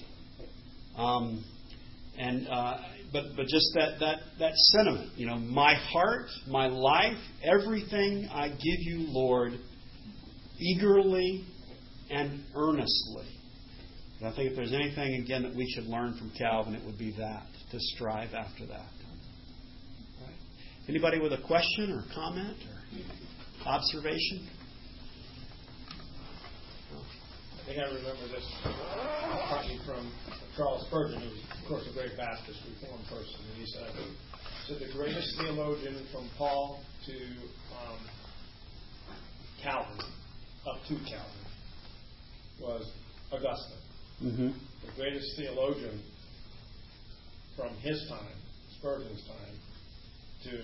But just that sentiment, my heart, my life, everything I give you, Lord, eagerly and earnestly. And I think if there's anything, again, that we should learn from Calvin, it would be that, to strive after that. Right. Anybody with a question or comment or observation? I think I remember this partly from Charles Spurgeon, who was, of course, a great Baptist Reformed person. And he said the greatest theologian from Paul to Calvin, up to Calvin, was Augustine. Mm-hmm. The greatest theologian from his time, Spurgeon's time, to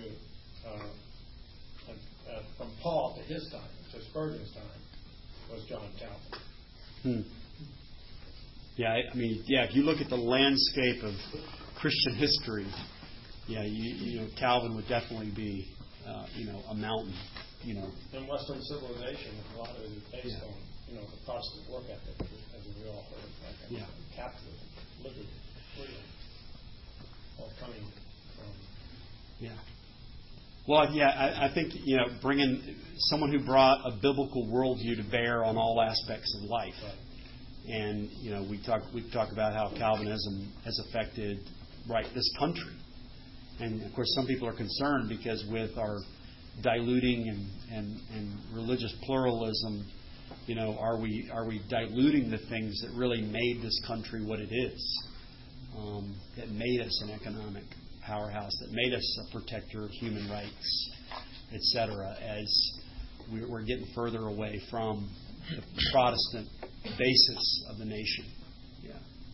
from Paul to his time, to Spurgeon's time, was John Calvin. Yeah, if you look at the landscape of Christian history, Calvin would definitely be, a mountain. In Western civilization, a lot of it is based on, the Protestant work ethic, as we all heard, like capitalism, liberty, freedom, all coming from. Yeah. Well, I think bringing someone who brought a biblical worldview to bear on all aspects of life. Right. And we talk about how Calvinism has affected this country, and of course some people are concerned because with our diluting and religious pluralism, are we diluting the things that really made this country what it is, that made us an economic powerhouse, that made us a protector of human rights, etc. As we're getting further away from the Protestant basis of the nation. Yeah.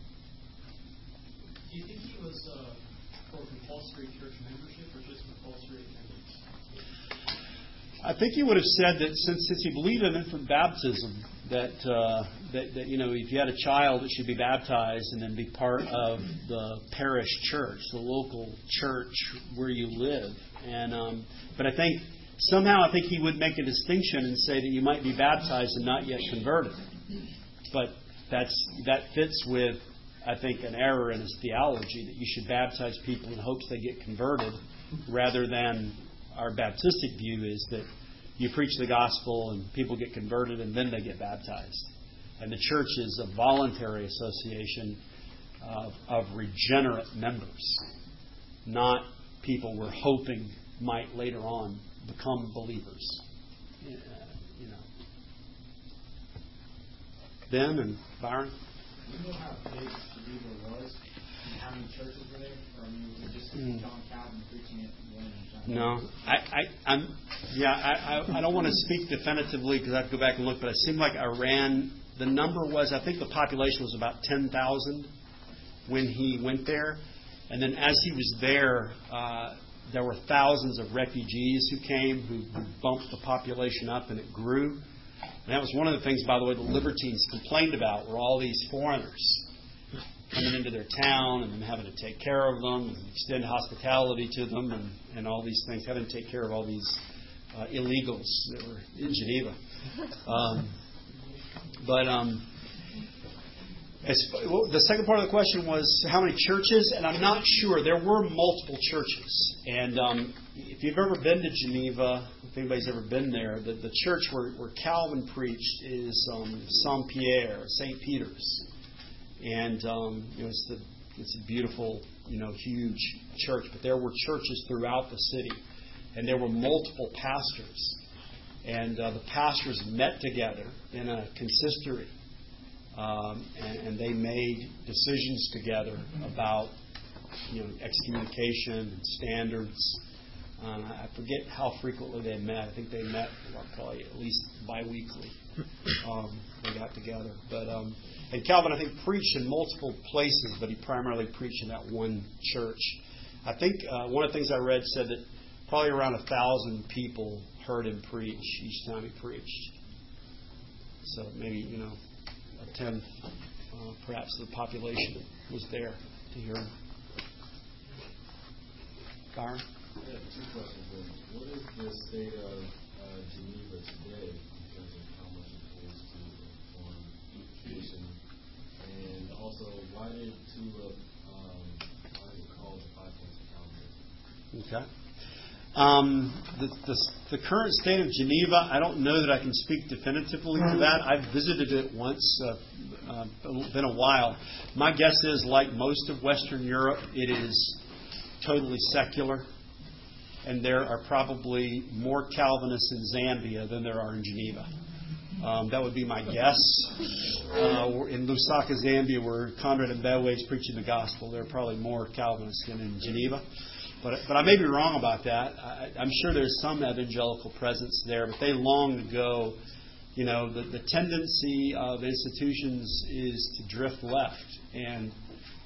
Do you think he was for compulsory church membership or just compulsory attendance? I think he would have said that since he believed in infant baptism, that if you had a child, it should be baptized and then be part of the parish church, the local church where you live. And but I think he would make a distinction and say that you might be baptized and not yet converted. But that fits with, I think, an error in his theology, that you should baptize people in hopes they get converted, rather than our Baptistic view is that you preach the gospel and people get converted and then they get baptized. And the church is a voluntary association of regenerate members, not people we're hoping might later on become believers. Ben and Byron? Do you know how big Geneva was and how many churches were there? Or was it just John Calvin preaching it? No. I don't want to speak definitively because I have to go back and look, but it seemed like the number was, I think the population was about 10,000 when he went there. And then as he was there, there were thousands of refugees who came, who bumped the population up, and it grew. And that was one of the things, by the way, the libertines complained about, were all these foreigners coming into their town and them having to take care of them and extend hospitality to them and all these things, having to take care of all these illegals that were in Geneva. The second part of the question was how many churches, and I'm not sure. There were multiple churches. And if you've ever been to Geneva, if anybody's ever been there, the church where Calvin preached is Saint-Pierre, St. Peter's. And it's a beautiful, huge church. But there were churches throughout the city. And there were multiple pastors. And the pastors met together in a consistory. And they made decisions together about excommunication and standards. I forget how frequently they met. I think they met probably at least biweekly. They got together. And Calvin, I think, preached in multiple places, but he primarily preached in that one church. I think one of the things I read said that probably around 1,000 people heard him preach each time he preached. So maybe, a tenth, perhaps, of the population was there to hear him. Byron? I have two questions. What is the state of Geneva today in terms of how much it holds to foreign tradition? And also, why did Tulip, why is it called the 5 Points of Calvinism? Okay. The current state of Geneva, I don't know that I can speak definitively to that. I've visited it once, been a while. My guess is, like most of Western Europe, it is totally secular. And there are probably more Calvinists in Zambia than there are in Geneva. That would be my guess. In Lusaka, Zambia, where Conrad Mbewe is preaching the gospel, there are probably more Calvinists than in Geneva. But I may be wrong about that. I'm sure there's some evangelical presence there, but they long ago, the tendency of institutions is to drift left. And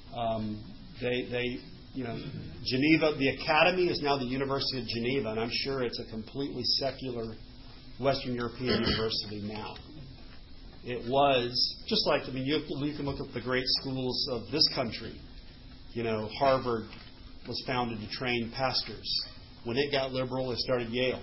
Geneva, the Academy is now the University of Geneva, and I'm sure it's a completely secular Western European university now. It was, just like, you can look at the great schools of this country. Harvard was founded to train pastors. When it got liberal, it started Yale.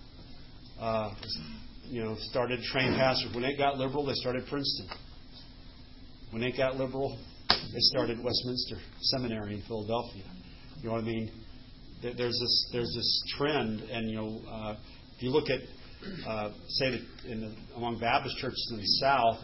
Started to train pastors. When it got liberal, they started Princeton. When it got liberal, they started Westminster Seminary in Philadelphia. You know what I mean? There's this trend, and if you look at say that among Baptist churches in the South,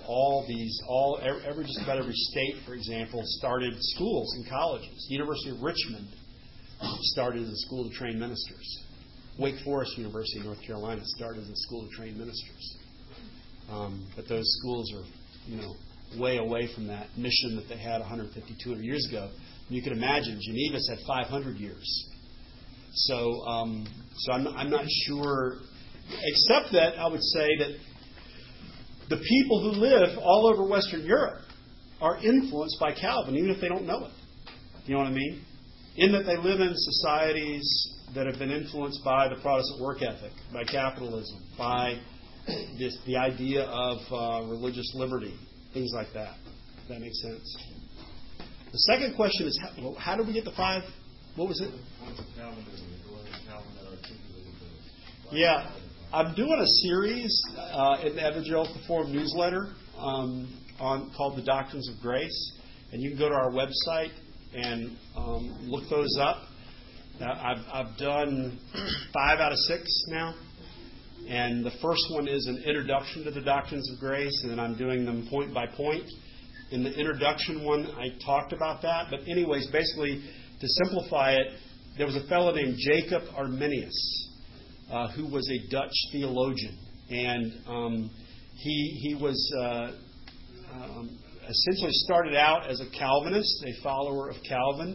just about every state, for example, started schools and colleges. The University of Richmond started as a school to train ministers. Wake Forest University in North Carolina started as a school to train ministers. But those schools are way away from that mission that they had 150, 200 years ago. And you can imagine, Geneva's had 500 years. So I'm not sure, except that I would say that the people who live all over Western Europe are influenced by Calvin, even if they don't know it. You know what I mean? In that they live in societies that have been influenced by the Protestant work ethic, by capitalism, by the idea of religious liberty, things like that. If that makes sense. The second question is, how did we get the 5? What was it? Points of Calvinism. Calvin that articulated those. Yeah. I'm doing a series in the Evangelical Forum newsletter called The Doctrines of Grace. And you can go to our website and look those up. I've done 5 out of 6 now. And the first one is an introduction to the Doctrines of Grace, and then I'm doing them point by point. In the introduction one, I talked about that. But anyways, basically, to simplify it, there was a fellow named Jacob Arminius, who was a Dutch theologian. And he was essentially started out as a Calvinist, a follower of Calvin.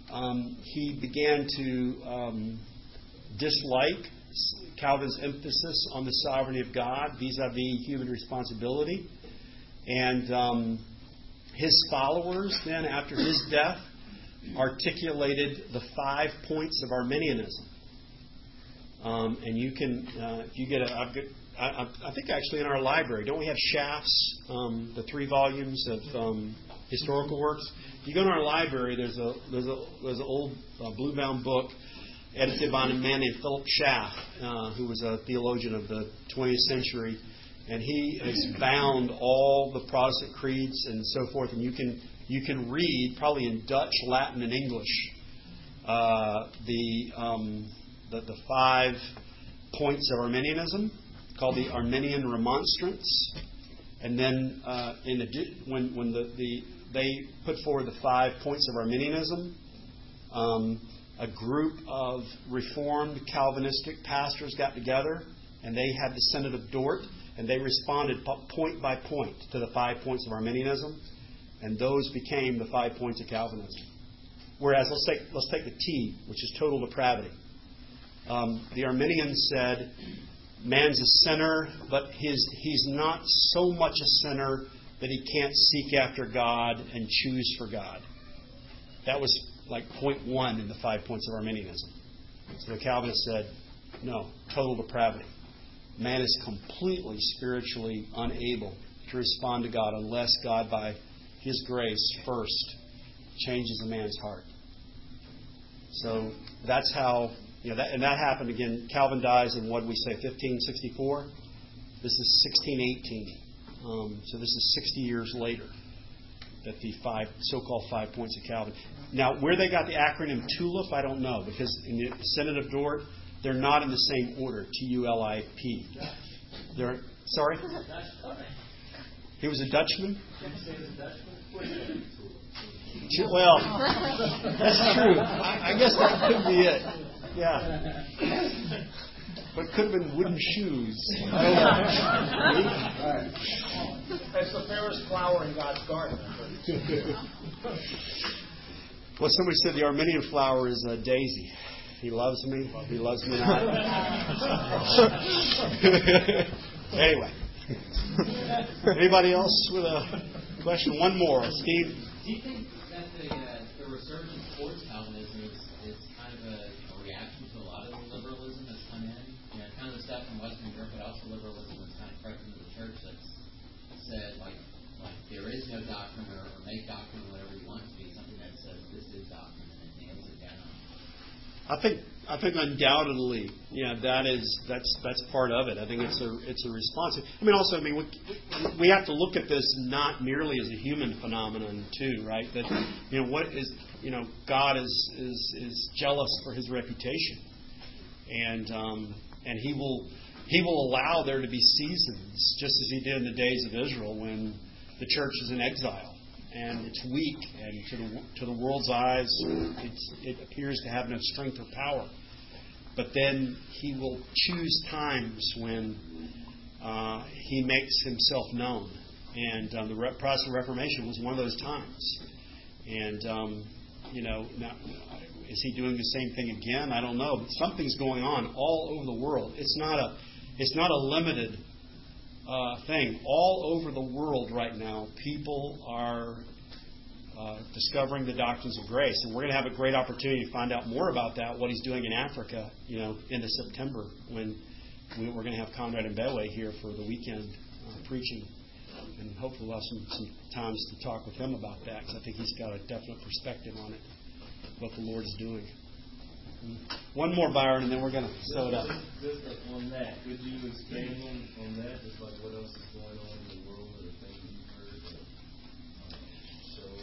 He began to dislike Calvin's emphasis on the sovereignty of God vis-a-vis human responsibility. And his followers then, after his death, articulated the 5 points of Arminianism. And you can, if you get I think actually in our library, don't we have Shafts, the 3 volumes of historical works. If you go to our library, there's an old blue-bound book edited by a man named Philip Schaff, who was a theologian of the 20th century, and he has bound all the Protestant creeds and so forth. And you can read, probably in Dutch, Latin, and English, the 5 points of Arminianism, called the Arminian Remonstrance. And then when they put forward the 5 points of Arminianism, a group of Reformed Calvinistic pastors got together, and they had the Synod of Dort, and they responded point by point to the 5 points of Arminianism, and those became the 5 points of Calvinism. Whereas, let's take the T, which is total depravity. The Arminians said, man's a sinner, but he's not so much a sinner that he can't seek after God and choose for God. That was like point 1 in the 5 points of Arminianism. So the Calvinists said, no, total depravity. Man is completely spiritually unable to respond to God unless God, by His grace, first changes a man's heart. So that's how, and that happened again. Calvin dies in, what did we say, 1564? This is 1618. So this is 60 years later that the so-called 5 points of Calvin. Now, where they got the acronym TULIP, I don't know, because in the Synod of Dort, they're not in the same order, T-U-L-I-P. They're, sorry? He was a Dutchman? Well, that's true. I guess that could be it. Yeah. But it could have been wooden shoes. That's the fairest flower in God's garden. Well, somebody said the Arminian flower is a daisy. He loves me. He loves me not. Anyway. Anybody else with a question? One more. Steve? Do you think that the resurgence towards Calvinism is kind of a reaction to a lot of the liberalism that's come in? Kind of the stuff from Western Europe, but also liberalism that's kind of crept into the church that's said, like there is no doctrine or make doctrine whatever you want to be, something that says this is doctrine and it nails it down. I think undoubtedly, that's part of it. I think it's a response. We have to look at this not merely as a human phenomenon too, right? That what is God is jealous for His reputation, and He will allow there to be seasons, just as He did in the days of Israel when the church is in exile. And it's weak, and to the world's eyes, it appears to have no strength or power. But then He will choose times when He makes Himself known. And the Protestant Reformation was one of those times. And, now, is He doing the same thing again? I don't know. But something's going on all over the world. It's not a limited thing. All over the world right now, people are discovering the doctrines of grace. And we're going to have a great opportunity to find out more about that, what He's doing in Africa, into September, when we're going to have Conrad Mbewe here for the weekend preaching. And hopefully we'll have some times to talk with him about that, because I think he's got a definite perspective on it, what the Lord is doing. One more, Byron, and then we're going to sew it up. Just on that, could you expand on that? Just like what else is going on in the world, or things you've heard that show?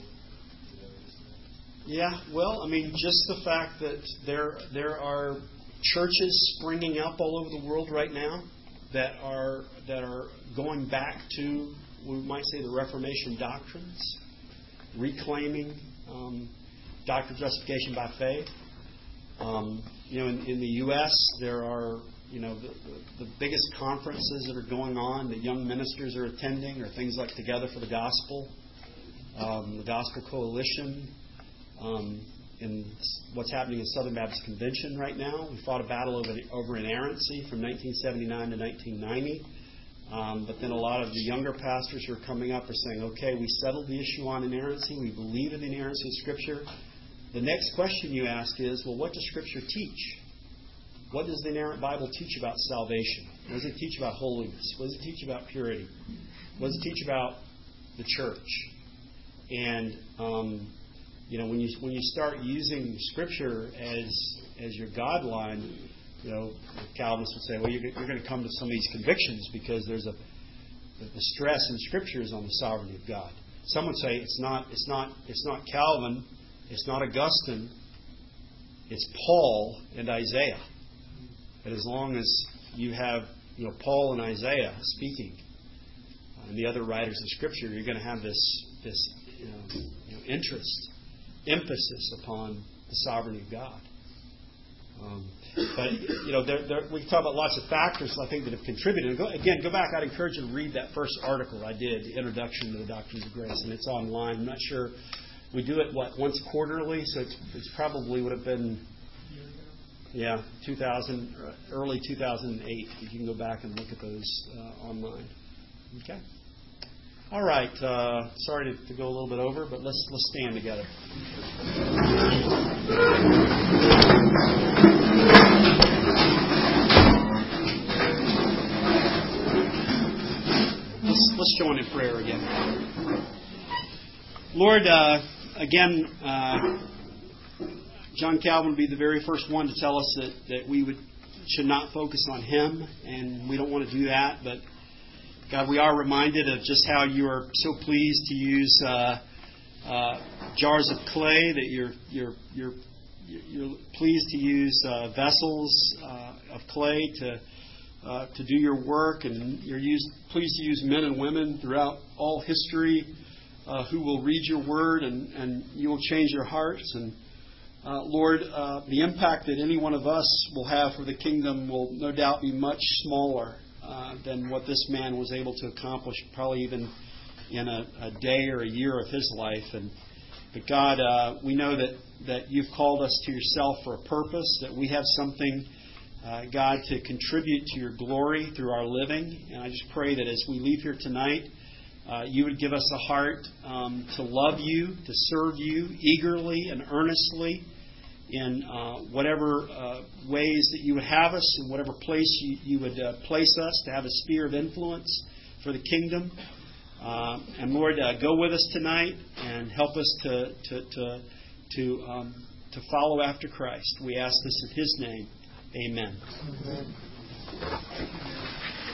Yeah, well, just the fact that there are churches springing up all over the world right now that are going back to, we might say, the Reformation doctrines, reclaiming doctrine of justification by faith. In the U.S., there are the biggest conferences that are going on that young ministers are attending are things like Together for the Gospel, the Gospel Coalition, and what's happening in Southern Baptist Convention right now. We fought a battle over inerrancy from 1979 to 1990. But then a lot of the younger pastors who are coming up are saying, okay, we settled the issue on inerrancy. We believe in the inerrancy of Scripture. The next question you ask is, well, what does Scripture teach? What does the inerrant Bible teach about salvation? What does it teach about holiness? What does it teach about purity? What does it teach about the church? And when you start using Scripture as your guideline, Calvinists would say, well, you're going to come to some of these convictions because there's the stress in Scripture is on the sovereignty of God. Some would say it's not Calvin, it's not Augustine, it's Paul and Isaiah. But as long as you have Paul and Isaiah speaking, and the other writers of Scripture, you're going to have this emphasis upon the sovereignty of God. But we can talk about lots of factors I think that have contributed. Go back. I'd encourage you to read that first article I did, the Introduction to the Doctrines of Grace, and it's online. I'm not sure. We do it once quarterly, so it's probably would have been 2000, early 2008. You can go back and look at those online. Okay. All right. Sorry to go a little bit over, but let's stand together. Let's join in prayer again. Lord, again, John Calvin would be the very first one to tell us that we should not focus on him, and we don't want to do that. But God, we are reminded of just how you are so pleased to use jars of clay, that you're pleased to use vessels of clay to do your work, and you're pleased to use men and women throughout all history who will read your word, and you will change their hearts. And Lord, the impact that any one of us will have for the kingdom will no doubt be much smaller than what this man was able to accomplish, probably even in a day or a year of his life. But God, we know that you've called us to yourself for a purpose, that we have something, God, to contribute to your glory through our living. And I just pray that as we leave here tonight, you would give us a heart to love you, to serve you eagerly and earnestly in whatever ways that you would have us, in whatever place you would place us, to have a sphere of influence for the kingdom. And Lord, go with us tonight and help us to follow after Christ. We ask this in His name. Amen.